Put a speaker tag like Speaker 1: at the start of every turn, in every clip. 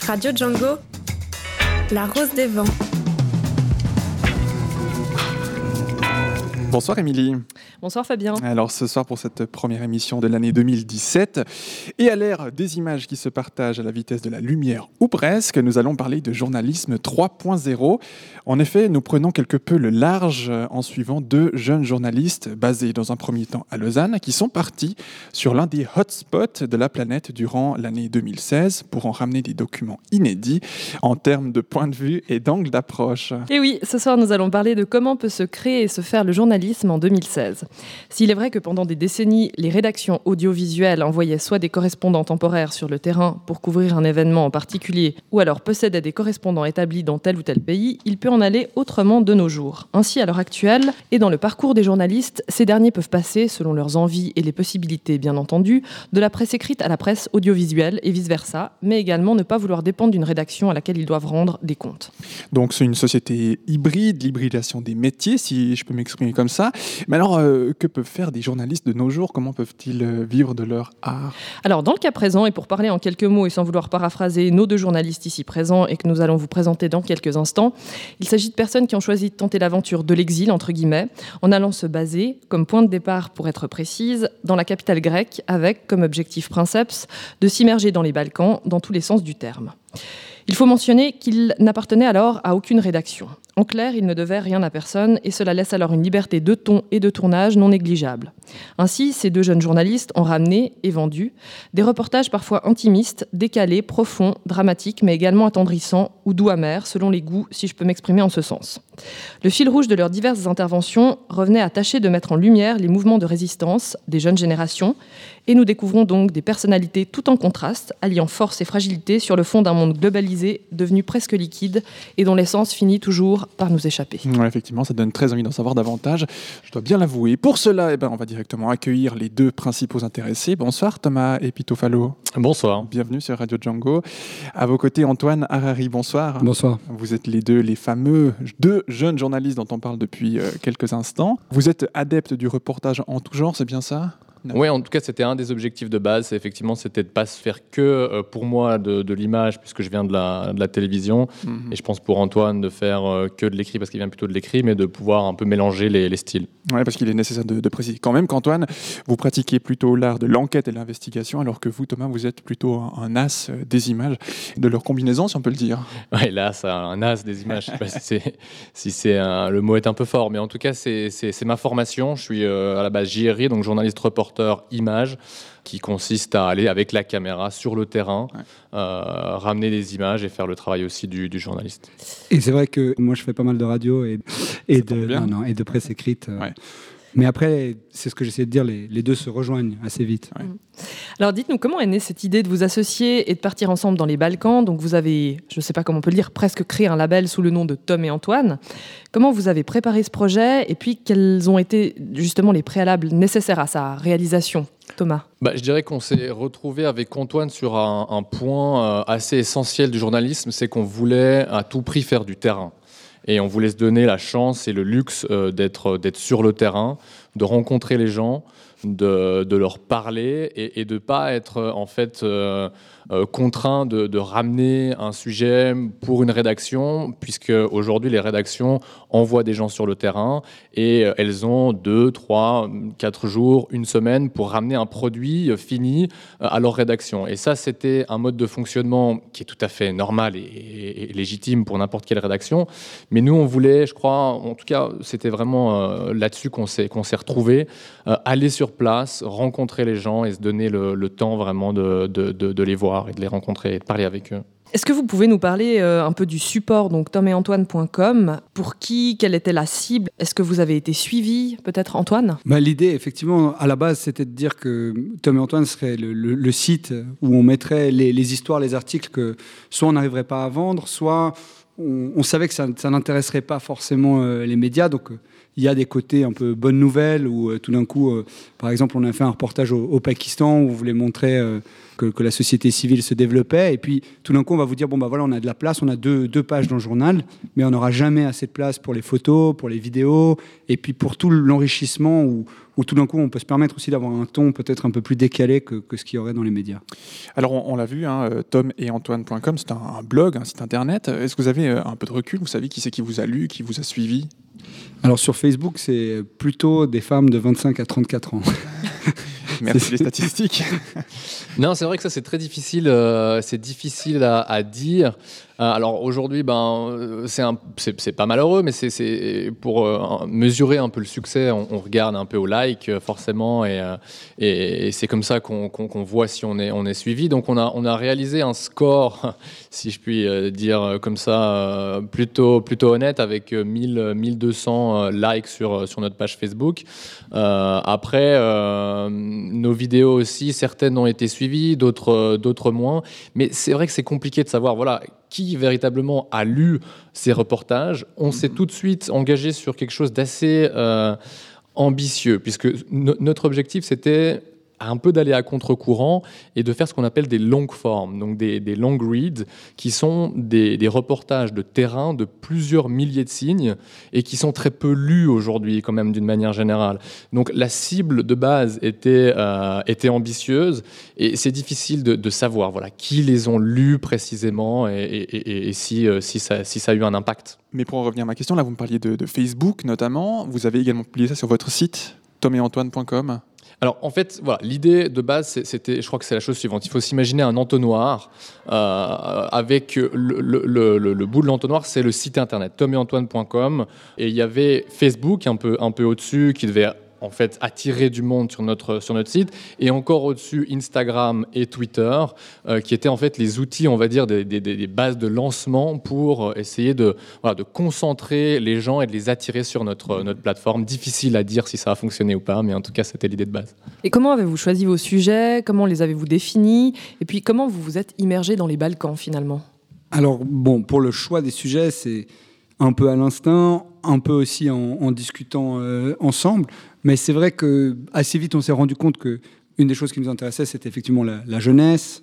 Speaker 1: Radio Django, la rose des vents.
Speaker 2: Bonsoir Émilie.
Speaker 3: Bonsoir Fabien.
Speaker 2: Alors ce soir pour cette première émission de l'année 2017, et à l'ère des images qui se partagent à la vitesse de la lumière ou presque, nous allons parler de journalisme 3.0. En effet, nous prenons quelque peu le large en suivant deux jeunes journalistes basés dans un premier temps à Lausanne qui sont partis sur l'un des hotspots de la planète durant l'année 2016 pour en ramener des documents inédits en termes de point de vue et d'angle d'approche.
Speaker 3: Et oui, ce soir nous allons parler de comment peut se créer et se faire le journalisme en 2016. S'il est vrai que pendant des décennies, les rédactions audiovisuelles envoyaient soit des correspondants temporaires sur le terrain pour couvrir un événement en particulier, ou alors possédaient des correspondants établis dans tel ou tel pays, il peut en aller autrement de nos jours. Ainsi, à l'heure actuelle, et dans le parcours des journalistes, ces derniers peuvent passer, selon leurs envies et les possibilités bien entendu, de la presse écrite à la presse audiovisuelle et vice-versa, mais également ne pas vouloir dépendre d'une rédaction à laquelle ils doivent rendre des comptes.
Speaker 2: Donc c'est une société hybride, l'hybridation des métiers, si je peux m'exprimer comme ça. Mais alors, que peuvent faire des journalistes de nos jours ? Comment peuvent-ils vivre de leur art ?
Speaker 3: Alors, dans le cas présent, et pour parler en quelques mots et sans vouloir paraphraser nos deux journalistes ici présents et que nous allons vous présenter dans quelques instants, il s'agit de personnes qui ont choisi de tenter l'aventure de l'exil, entre guillemets, en allant se baser, comme point de départ pour être précise, dans la capitale grecque, avec comme objectif princeps de s'immerger dans les Balkans, dans tous les sens du terme. Il faut mentionner qu'il n'appartenait alors à aucune rédaction. En clair, il ne devait rien à personne et cela laisse alors une liberté de ton et de tournage non négligeable. Ainsi, ces deux jeunes journalistes ont ramené et vendu des reportages parfois intimistes, décalés, profonds, dramatiques, mais également attendrissants ou doux amers, selon les goûts, si je peux m'exprimer en ce sens. Le fil rouge de leurs diverses interventions revenait à tâcher de mettre en lumière les mouvements de résistance des jeunes générations et nous découvrons donc des personnalités tout en contraste, alliant force et fragilité sur le fond d'un monde globalisé, devenu presque liquide et dont l'essence finit toujours par nous échapper.
Speaker 2: Ouais, effectivement, ça donne très envie d'en savoir davantage, je dois bien l'avouer. Pour cela, on va directement accueillir les deux principaux intéressés. Bonsoir Thomas Epitofalo.
Speaker 4: Bonsoir.
Speaker 2: Bienvenue sur Radio Django. À vos côtés, Antoine Harari, bonsoir.
Speaker 5: Bonsoir.
Speaker 2: Vous êtes les fameux deux jeunes journalistes dont on parle depuis quelques instants. Vous êtes adepte du reportage en tout genre, c'est bien ça ?
Speaker 4: Oui, en tout cas, c'était un des objectifs de base. C'était de ne pas se faire que, pour moi, de l'image, puisque je viens de la télévision. Et je pense pour Antoine de faire que de l'écrit, parce qu'il vient plutôt de l'écrit, mais de pouvoir un peu mélanger les styles.
Speaker 2: Oui, parce qu'il est nécessaire de préciser quand même qu'Antoine, vous pratiquez plutôt l'art de l'enquête et de l'investigation, alors que vous, Thomas, vous êtes plutôt un as des images, de leur combinaison, si on peut le dire.
Speaker 4: Oui, là, c'est un as des images. Je ne sais pas si le mot est un peu fort, mais en tout cas, c'est ma formation. Je suis à la base JRI, donc journaliste reporter image, qui consiste à aller avec la caméra sur le terrain, ramener des images et faire le travail aussi du journaliste.
Speaker 5: Et c'est vrai que moi je fais pas mal de radio et de presse écrite.
Speaker 2: Ouais.
Speaker 5: Mais après, c'est ce que j'essaie de dire, les deux se rejoignent assez vite.
Speaker 2: Ouais.
Speaker 3: Alors dites-nous, comment est née cette idée de vous associer et de partir ensemble dans les Balkans ? Donc vous avez, je ne sais pas comment on peut le dire, presque créé un label sous le nom de Tom et Antoine. Comment vous avez préparé ce projet et puis quels ont été justement les préalables nécessaires à sa réalisation ? Thomas ?
Speaker 4: Je dirais qu'on s'est retrouvé avec Antoine sur un point assez essentiel du journalisme, c'est qu'on voulait à tout prix faire du terrain. Et on voulait se donner la chance et le luxe d'être sur le terrain, de rencontrer les gens, de leur parler et de ne pas être en fait contraint de ramener un sujet pour une rédaction, puisque aujourd'hui les rédactions envoient des gens sur le terrain et elles ont 2, 3, 4 jours, une semaine pour ramener un produit fini à leur rédaction. Et ça, c'était un mode de fonctionnement qui est tout à fait normal et légitime pour n'importe quelle rédaction. Mais nous, on voulait, je crois, en tout cas, c'était vraiment là-dessus qu'on s'est retrouvés, aller sur place, rencontrer les gens et se donner le temps vraiment de les voir et de les rencontrer et de parler avec eux.
Speaker 3: Est-ce que vous pouvez nous parler un peu du support, donc tometantoine.com, pour qui, quelle était la cible ? Est-ce que vous avez été suivi, peut-être Antoine ?
Speaker 5: L'idée, effectivement, à la base, c'était de dire que Tom et Antoine serait le site où on mettrait les histoires, les articles que soit on n'arriverait pas à vendre, soit on savait que ça n'intéresserait pas forcément les médias. Donc, il y a des côtés un peu bonnes nouvelles où tout d'un coup, par exemple, on a fait un reportage au Pakistan où on voulait montrer que la société civile se développait. Et puis, tout d'un coup, on va vous dire, bon, bah voilà, on a de la place, on a deux pages dans le journal, mais on n'aura jamais assez de place pour les photos, pour les vidéos, et puis pour tout l'enrichissement où tout d'un coup, on peut se permettre aussi d'avoir un ton peut-être un peu plus décalé que ce qu'il y aurait dans les médias.
Speaker 2: Alors, on l'a vu, tometantoine.com, c'est un blog, un site internet. Est-ce que vous avez un peu de recul? Vous savez qui c'est qui vous a lu, qui vous a suivi?
Speaker 5: Alors, sur Facebook, c'est plutôt des femmes de 25 à 34 ans.
Speaker 2: Merci les statistiques.
Speaker 4: Non, c'est vrai que ça, c'est très difficile, c'est difficile à dire. Alors aujourd'hui, c'est pas malheureux, mais c'est pour mesurer un peu le succès, on regarde un peu au like forcément, et c'est comme ça qu'on voit si on est suivi. Donc on a réalisé un score, si je puis dire comme ça, plutôt honnête, avec 1200 likes sur notre page Facebook. Après, nos vidéos aussi, certaines ont été suivies, d'autres moins. Mais c'est vrai que c'est compliqué de savoir, voilà, qui véritablement a lu ces reportages. On s'est tout de suite engagé sur quelque chose d'assez ambitieux, puisque notre objectif, c'était un peu d'aller à contre-courant et de faire ce qu'on appelle des longues formes, donc des long reads, qui sont des reportages de terrain de plusieurs milliers de signes et qui sont très peu lus aujourd'hui, quand même, d'une manière générale. Donc la cible de base était ambitieuse, et c'est difficile de savoir, voilà, qui les ont lus précisément et si ça a eu un impact.
Speaker 2: Mais pour en revenir à ma question, là, vous me parliez de Facebook notamment. Vous avez également publié ça sur votre site, tometantoine.com.
Speaker 4: Alors, en fait, voilà, l'idée de base, je crois que c'est la chose suivante. Il faut s'imaginer un entonnoir avec le bout de l'entonnoir, c'est le site internet, tometantoine.com. Et il y avait Facebook un peu au-dessus qui devait en fait attirer du monde sur notre site, et encore au-dessus Instagram et Twitter qui étaient en fait les outils, on va dire, des bases de lancement pour essayer de concentrer les gens et de les attirer sur notre plateforme. Difficile à dire si ça a fonctionné ou pas, mais en tout cas c'était l'idée de base.
Speaker 3: Et comment avez-vous choisi vos sujets? Comment les avez-vous définis? Et puis comment vous vous êtes immergé dans les Balkans finalement?
Speaker 5: Alors bon, pour le choix des sujets, c'est un peu à l'instinct, un peu aussi en discutant ensemble. Mais c'est vrai qu'assez vite, on s'est rendu compte qu'une des choses qui nous intéressait, c'était effectivement la jeunesse.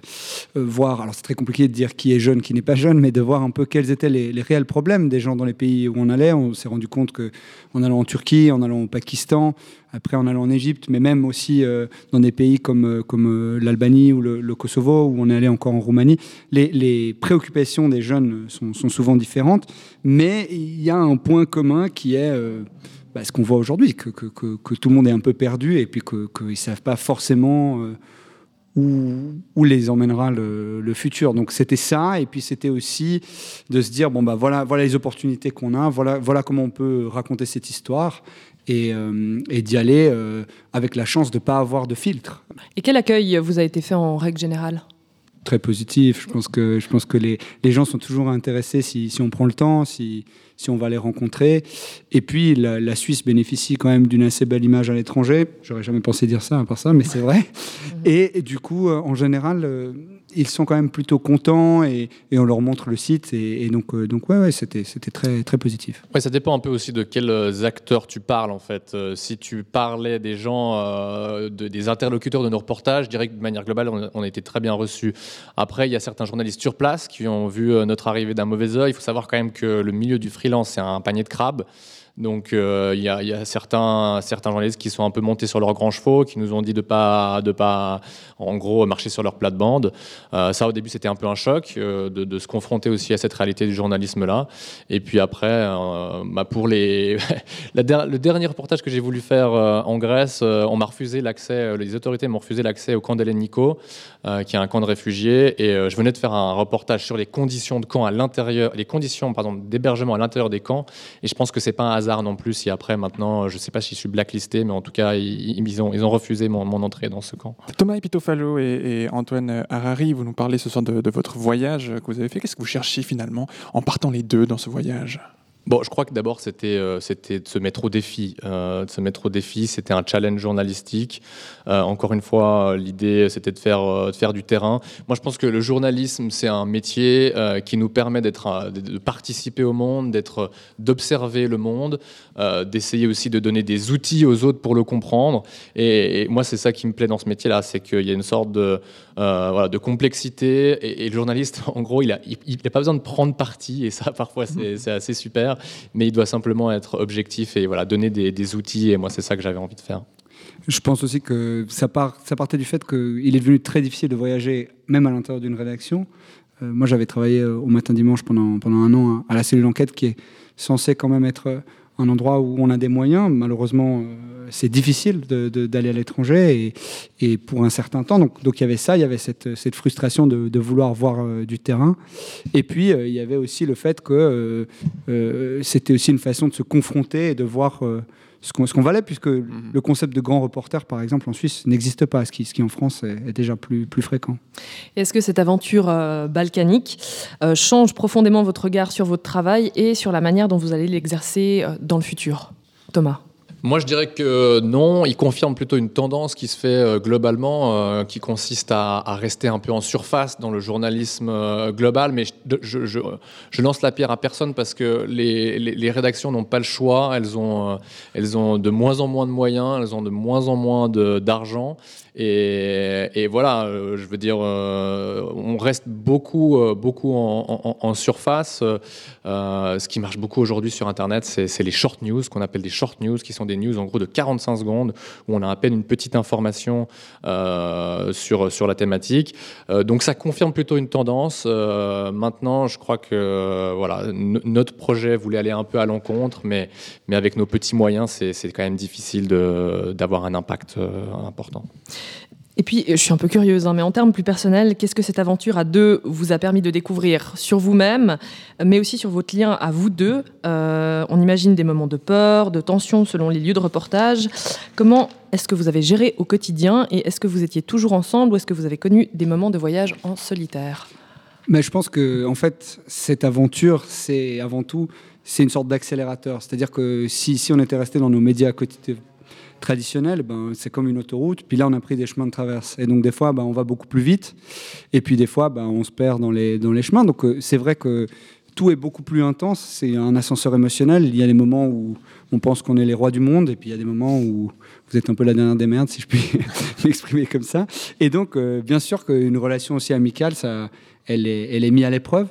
Speaker 5: Voir, alors c'est très compliqué de dire qui est jeune, qui n'est pas jeune, mais de voir un peu quels étaient les réels problèmes des gens dans les pays où on allait. On s'est rendu compte qu'en allant en Turquie, en allant au Pakistan, après en allant en Égypte, mais même aussi dans des pays comme l'Albanie ou le Kosovo, où on est allé encore en Roumanie, les préoccupations des jeunes sont souvent différentes. Mais il y a un point commun qui est ce qu'on voit aujourd'hui, que tout le monde est un peu perdu et puis qu'ils ne savent pas forcément où les emmènera le futur. Donc c'était ça, et puis c'était aussi de se dire, voilà les opportunités qu'on a, voilà comment on peut raconter cette histoire, et d'y aller avec la chance de ne pas avoir de filtre.
Speaker 3: Et quel accueil vous a été fait en règle générale ?
Speaker 5: Très positif. Je pense que les gens sont toujours intéressés si on prend le temps, si on va les rencontrer. Et puis, la Suisse bénéficie quand même d'une assez belle image à l'étranger. J'aurais jamais pensé dire ça à part ça, mais c'est vrai. Et du coup, en général, ils sont quand même plutôt contents, et on leur montre le site. Et donc ouais, c'était très, très positif.
Speaker 4: Ouais, ça dépend un peu aussi de quels acteurs tu parles, en fait. Si tu parlais des gens, des interlocuteurs de nos reportages, je dirais que de manière globale, on a été très bien reçus. Après, il y a certains journalistes sur place qui ont vu notre arrivée d'un mauvais œil. Il faut savoir quand même que le milieu du freelance, c'est un panier de crabes. Donc il y a certains journalistes qui sont un peu montés sur leurs grands chevaux, qui nous ont dit de pas en gros marcher sur leur plate-bande. Ça au début c'était un peu un choc de se confronter aussi à cette réalité du journalisme là. Et puis après pour le dernier reportage que j'ai voulu faire en Grèce, on m'a refusé l'accès, les autorités m'ont refusé l'accès au camp d'Elleniko, qui est un camp de réfugiés, et je venais de faire un reportage sur les conditions de camp à l'intérieur, les conditions d'hébergement à l'intérieur des camps, et je pense que c'est pas un hasard non plus si après, maintenant, je ne sais pas si je suis blacklisté, mais en tout cas, ils ont refusé mon entrée dans ce camp.
Speaker 2: Thomas Epitofalo et Antoine Harari, vous nous parlez ce soir de votre voyage que vous avez fait. Qu'est-ce que vous cherchez finalement en partant les deux dans ce voyage ?
Speaker 4: Bon, je crois que d'abord, c'était de se mettre au défi. C'était un challenge journalistique. Encore une fois, l'idée, c'était de faire du terrain. Moi, je pense que le journalisme, c'est un métier qui nous permet de participer au monde, d'observer le monde, d'essayer aussi de donner des outils aux autres pour le comprendre. Et moi, c'est ça qui me plaît dans ce métier-là, c'est qu'il y a une sorte de complexité. Et le journaliste, en gros, il n'a pas besoin de prendre parti. Et ça, parfois, c'est assez super. Mais il doit simplement être objectif et donner des outils. Et moi, c'est ça que j'avais envie de faire.
Speaker 5: Je pense aussi que ça partait du fait qu'il est devenu très difficile de voyager, même à l'intérieur d'une rédaction. Moi, j'avais travaillé au Matin Dimanche pendant un an à la cellule d'enquête, qui est censée quand même être un endroit où on a des moyens. Malheureusement, c'est difficile d'aller à l'étranger et pour un certain temps. Donc il y avait ça, il y avait cette frustration de vouloir voir du terrain. Et puis, il y avait aussi le fait que c'était aussi une façon de se confronter et de voir ce qu'on valait, puisque le concept de grand reporter, par exemple, en Suisse, n'existe pas, ce qui en France est déjà plus fréquent.
Speaker 3: Est-ce que cette aventure balkanique change profondément votre regard sur votre travail et sur la manière dont vous allez l'exercer dans le futur ? Thomas ?
Speaker 4: Moi, je dirais que non. Il confirme plutôt une tendance qui se fait globalement, qui consiste à rester un peu en surface dans le journalisme global. Mais je lance la pierre à personne parce que les rédactions n'ont pas le choix. Elles ont de moins en moins de moyens, elles ont de moins en moins d'argent. Et voilà, je veux dire, on reste beaucoup en surface. Ce qui marche beaucoup aujourd'hui sur Internet, c'est les short news, qu'on appelle des short news, qui sont des news en gros de 45 secondes, où on a à peine une petite information sur la thématique. Donc ça confirme plutôt une tendance. Maintenant, je crois que notre projet voulait aller un peu à l'encontre, mais avec nos petits moyens, c'est quand même difficile d'avoir un impact important.
Speaker 3: Et puis, je suis un peu curieuse, mais en termes plus personnels, qu'est-ce que cette aventure à deux vous a permis de découvrir sur vous-même, mais aussi sur votre lien à vous deux ? On imagine des moments de peur, de tension selon les lieux de reportage. Comment est-ce que vous avez géré au quotidien et est-ce que vous étiez toujours ensemble ou est-ce que vous avez connu des moments de voyage en solitaire ?
Speaker 5: Mais je pense que, en fait, cette aventure, c'est avant tout, c'est une sorte d'accélérateur. C'est-à-dire que si on était resté dans nos médias quotidiens traditionnels, c'est comme une autoroute. Puis là, on a pris des chemins de traverse. Et donc, des fois, on va beaucoup plus vite. Et puis, des fois, on se perd dans les chemins. Donc, c'est vrai que tout est beaucoup plus intense. C'est un ascenseur émotionnel. Il y a des moments où on pense qu'on est les rois du monde. Et puis, il y a des moments où vous êtes un peu la dernière des merdes, si je puis m'exprimer comme ça. Et donc, bien sûr qu'une relation aussi amicale, elle est mise à l'épreuve.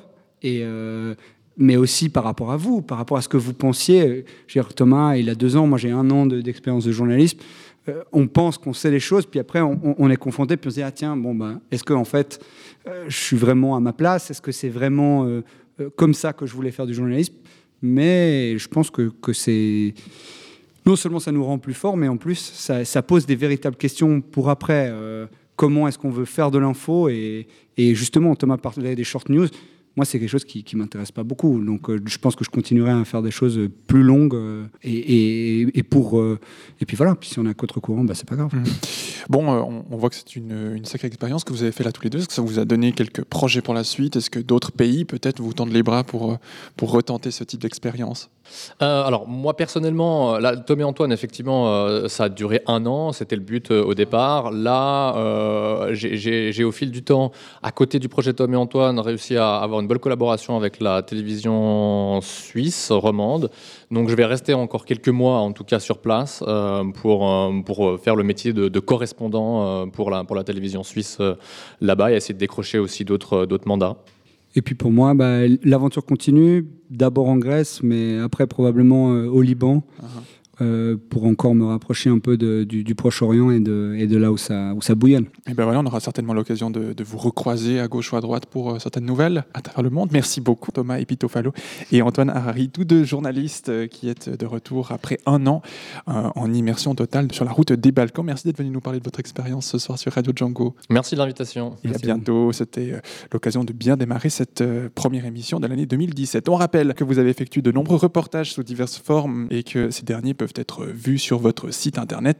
Speaker 5: Mais aussi par rapport à vous, par rapport à ce que vous pensiez. Thomas, il a 2 ans, moi j'ai 1 an d'expérience de journalisme. On pense qu'on sait les choses, puis après on est confronté, puis on se dit est-ce que en fait je suis vraiment à ma place ? Est-ce que c'est vraiment comme ça que je voulais faire du journalisme ? Mais je pense que c'est non seulement ça nous rend plus forts, mais en plus ça pose des véritables questions pour après. Comment est-ce qu'on veut faire de l'info ? Et justement, Thomas parlait des short news. Moi, c'est quelque chose qui m'intéresse pas beaucoup. Donc, je pense que je continuerai à faire des choses plus longues. Et puis voilà. Puis si on est à contre-courant, c'est pas grave.
Speaker 2: Bon, on voit que c'est une sacrée expérience que vous avez fait là tous les deux. Est-ce que ça vous a donné quelques projets pour la suite ? Est-ce que d'autres pays, peut-être, vous tendent les bras pour retenter ce type d'expérience ?
Speaker 4: Alors, moi, personnellement, là, Tom et Antoine, effectivement, ça a duré 1 an. C'était le but au départ. Là, j'ai, au fil du temps, à côté du projet Tom et Antoine, réussi à avoir une bonne collaboration avec la télévision suisse romande. Donc, je vais rester encore quelques mois, en tout cas, sur place pour faire le métier de correspondant pour la télévision suisse là-bas et essayer de décrocher aussi d'autres mandats.
Speaker 5: Et puis pour moi, l'aventure continue, d'abord en Grèce, mais après probablement au Liban, pour encore me rapprocher un peu du Proche-Orient et de là où ça bouillonne.
Speaker 2: Et on aura certainement l'occasion de vous recroiser à gauche ou à droite pour certaines nouvelles à travers le monde. Merci beaucoup Thomas Epitofalo et Antoine Harari, tous 2 journalistes qui êtes de retour après 1 an en immersion totale sur la route des Balkans. Merci d'être venu nous parler de votre expérience ce soir sur Radio Django.
Speaker 4: Merci de l'invitation.
Speaker 2: Et à bientôt. C'était l'occasion de bien démarrer cette première émission de l'année 2017. On rappelle que vous avez effectué de nombreux reportages sous diverses formes et que ces derniers peuvent être vus sur votre site internet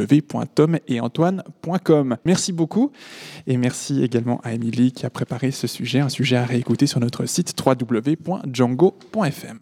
Speaker 2: www.tometantoine.com. Merci beaucoup et merci également à Émilie qui a préparé ce sujet, un sujet à réécouter sur notre site www.django.fm.